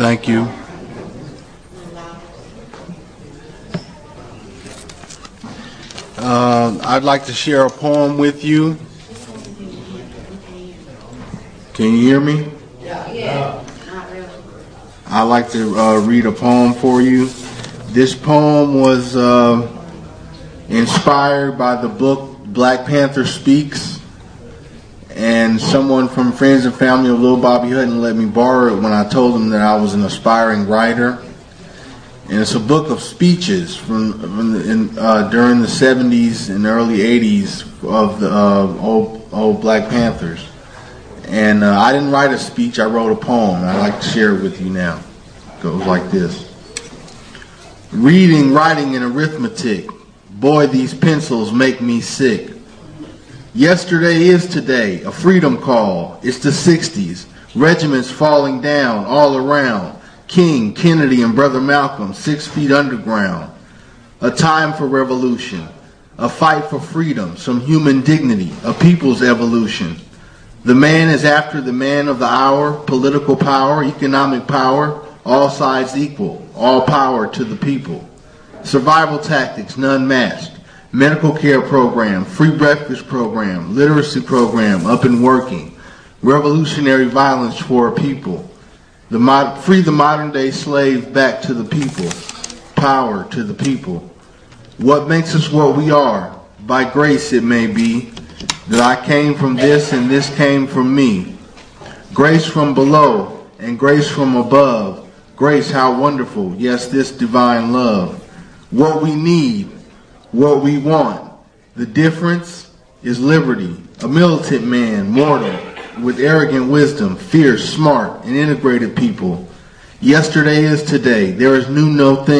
Thank you. I'd like to share a poem with you. Can you hear me? Yeah. Not really. I'd like to read a poem for you. This poem was inspired by the book Black Panther Speaks, and someone from Friends and Family of Lil Bobby Hutton let me borrow it when I told them that I was an aspiring writer. And it's a book of speeches from during the 70s and early 80s of the old Black Panthers. And I didn't write a speech, I wrote a poem. I'd like to share it with you now. It goes like this. Reading, writing, and arithmetic. Boy, these pencils make me sick. Yesterday is today, a freedom call. It's the 60s. Regiments falling down all around. King, Kennedy, and Brother Malcolm, 6 feet underground. A time for revolution. A fight for freedom, some human dignity, a people's evolution. The man is after the man of the hour, political power, economic power, all sides equal, all power to the people. Survival tactics, none matched. Medical care program, free breakfast program, literacy program, up and working. Revolutionary violence for a people. Free the modern day slave back to the people. Power to the people. What makes us what we are? By grace it may be that I came from this and this came from me. Grace from below and grace from above. Grace, how wonderful. Yes, this divine love. What we need, what we want. The difference is liberty. A militant man, mortal, with arrogant wisdom, fierce, smart, and integrated people. Yesterday is today. There is no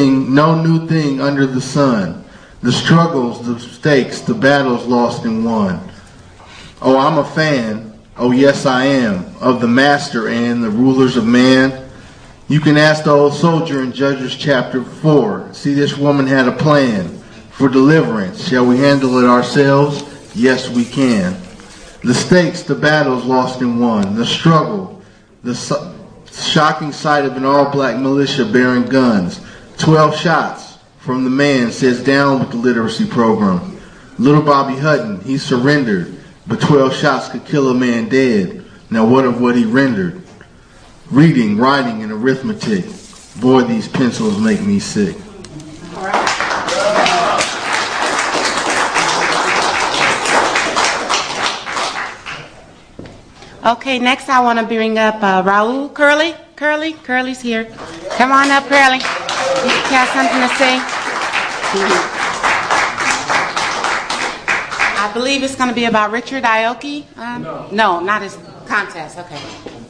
new thing under the sun. The struggles, the stakes, the battles lost and won. Oh, I'm a fan, oh yes I am, of the master and the rulers of man. You can ask the old soldier in Judges chapter 4. See, this woman had a plan for deliverance. Shall we handle it ourselves? Yes, we can. The stakes, the battles lost and won. The struggle, the shocking sight of an all-black militia bearing guns. 12 shots from the man says down with the literacy program. Little Bobby Hutton, he surrendered, but 12 shots could kill a man dead. Now what of what he rendered? Reading, writing, and arithmetic. Boy, these pencils make me sick. All right. Okay, next I want to bring up Raul Curley. Curly's here. Come on up, Curly. You got something to say? I believe it's going to be about Richard Aoki. No, not his contest. Okay.